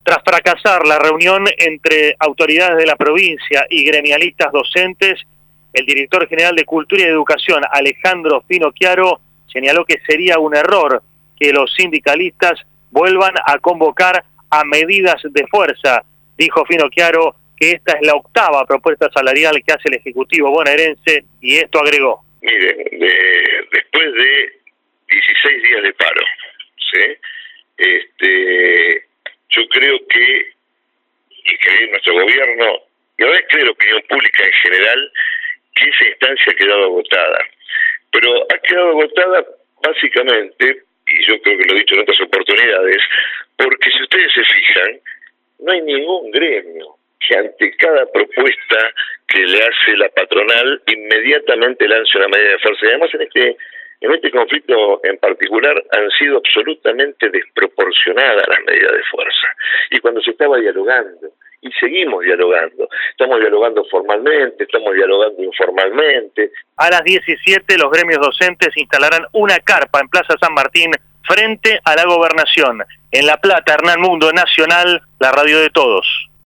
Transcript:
Tras fracasar la reunión entre autoridades de la provincia y gremialistas docentes, el director general de Cultura y Educación, Alejandro Finocchiaro, señaló que sería un error que los sindicalistas vuelvan a convocar a medidas de fuerza. Dijo Finocchiaro que esta es la octava propuesta salarial que hace el Ejecutivo bonaerense y esto agregó. Miren, después de 16 días de paro, ¿sí? Yo creo que, y cree nuestro gobierno, y ahora cree la opinión pública en general, que esa instancia ha quedado agotada. Pero ha quedado agotada básicamente, y yo creo que lo he dicho en otras oportunidades, porque si ustedes se fijan, no hay ningún gremio que ante cada propuesta que le hace la patronal inmediatamente lance una medida de fuerza. Y además en este conflicto en particular han sido absolutamente desproporcionadas las medidas de fuerza. Y cuando se estaba dialogando, y seguimos dialogando, estamos dialogando formalmente, estamos dialogando informalmente. A las 17 los gremios docentes instalarán una carpa en Plaza San Martín frente a la Gobernación. En La Plata, Hernán Mundo, Nacional, la radio de todos.